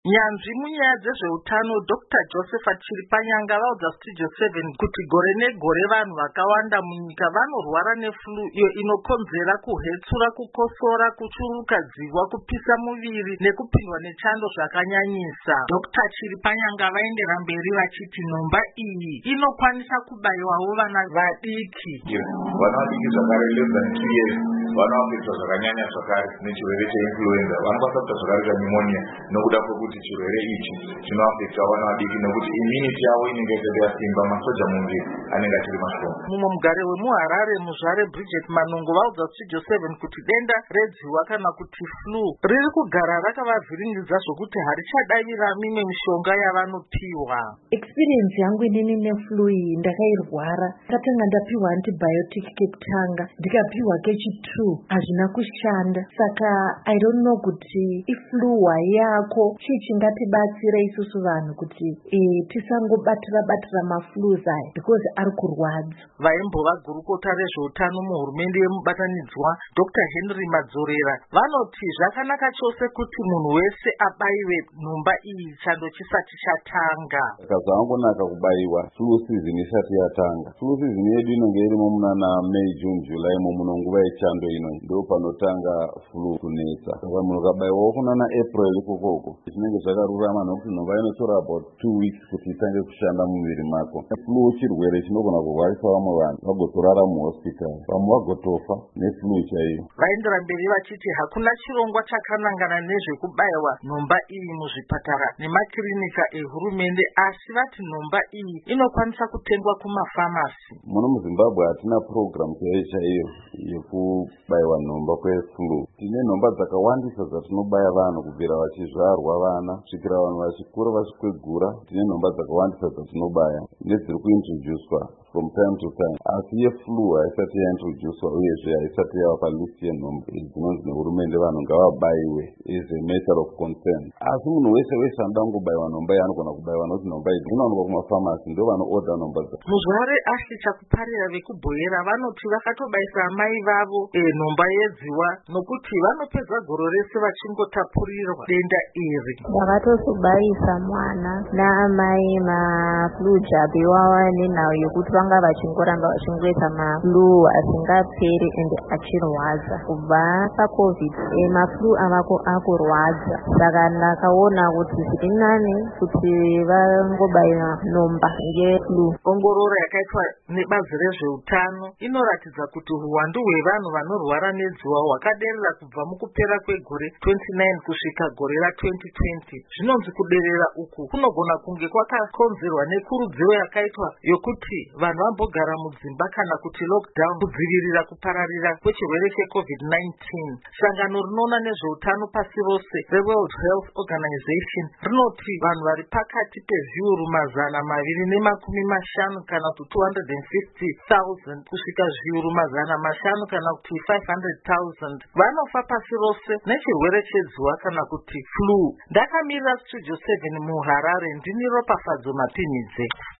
Nyanzvi munyaya dzezveutano Dr. Josephat Chiripanyanga vaudza Studio 7 kuti gore negore vanhu vakawanda munyika vanorwara neflu iyo inokonzera kuhetsura, kukosora, kuchururuka dzihwa, kupisa muviri nekupindwa nechando zvakanyanyisa. Dr. Chiripanyanga vaendera mberi vachiti nhomba iyi inokwanisa kubayiwawo vana vadiki. Vana vadiki zvakare less than 2 years vanoafekta zvakanyanya zvakare nechirwere cheinfluenza, vanokwanisa kuita zvakare pneumonia nokuda kwekuti chirwere ichi chinoafekta vana vadiki nekuti immunity yavo inenge isati yasimba, masoja mumuviri anenge achiri mashoma. Mumwe mugare wemuHarare muzvare Bridget Manungo vaudza Studio 7 kuti denda redzihwa kana kuti flu riri kugara rakavavhiringidza zvokuti harichadavira mimwe mishonga yavanopiwa. Experience yangu inini neflu iyi ndakairwara, ndakatanga ndapiwa antibiotic kekutanga, ndikapiwa kechi2 hazvina kushanda. Saka I don't know kuti ifluwa yako chii chingatibatsira isusu vanhu kuti tisangobatira maflus aya because ari kurwadza. Vaimbova gurukota rezveutano muhurumende yemubatanidzwa Dr. Henry Madzorera vanoti zvakanaka chose kuti munhu wese abayiwe nhomba iyi chando chisati chatanga. Zvazvangonaka kubayiwa flu season isati yatanga. Flu season yedu inenge irimo munana May, June, July muno nguva yechando ino ndo panotanga flu kunetsa. Saka munhu kabayiwawo kunana April ikokoko zvinenge zvakarurama nokuti nhomba inotora about 2 weeks kuti itange kushanda mumuviri mako. Flu chirwere chinogona kurwarisa vamwe vanhu vagotorara muhospital, vamwe vagotofa neflu chaiyo. Vaendera mberi vachiti hakuna chirongwa chakanangana nezvekubayiwa nhomba iyi muzvipatara nemakirinika ehurumende, asi vati nhomba iyi inokwanisa kutengwa kumafamasi. Muno muZimbabwe hatina program chaiyo yekubayiwa nhomba kweflu. Tine nhomba dzakawandisa dzatinobaya vanhu kubvira vachizvarwa vana kusvikira vanhu vachikura vachikwegura. Tine nhomba dzakawandisa dzatinobaya nedziri kuintroducwa from time to time, asi yeflu haisati yaintroducwa uyezve haisati yava palisti yenhomba dzinonzi nehurumende vanhu ngavabayiwe is a matter of concern. Asi munhu wese anoda kungobayiwa nhomba yaanogona kubayiwa nokuti nhomba idzi dzinowanikwa kumafamasi, ndo vanooda nhomba dzacho. Muzvare Ashley Chakuparira vekubhoyera vanoti vakatobayisa amai vavo nhomba yedzihwa nokuti vanopedza goro rese vachingotapurirwa denda iri. Vakatosubayisa mwana naamai maflu jabi wava nenhau yekuti vanga vachingoramba vachingoita maflu asingaperi ende achirwadza. Kubva paCovid maflu avako akurwadza, saka ndakaona kuti zviri nani kuti vangobayiwa nhomba ngeflu. Ongororo yakaitwa nebazi rezveutano inoratidza kuti huwandu hwevanhu vanorwara nedzihwa hwakaderera kubva mukupera kwegore 29 kusvika gore ra2020. Zvinonzi kuderera uku kunogona kunge kwakakonzerwa nekurudziro yakaitwa yokuti vanhu vambogara mudzimba kana kuti lockdown kudzivirira kupararira kwechirwere cheCovid-19. Sangano rinoona nezveutano pasi rose reWorld Health Organization rinoti vanhu vari pakati pezviuru 250 kana kuti 250,000 kusvika zviuru 500 kana kuti 500,000 vanofa pasi rose nechirwere chedzihwa kana kuti flu. Ndakamirira Studio 7 muHarare, ndini Ropafadzo Mapinidze.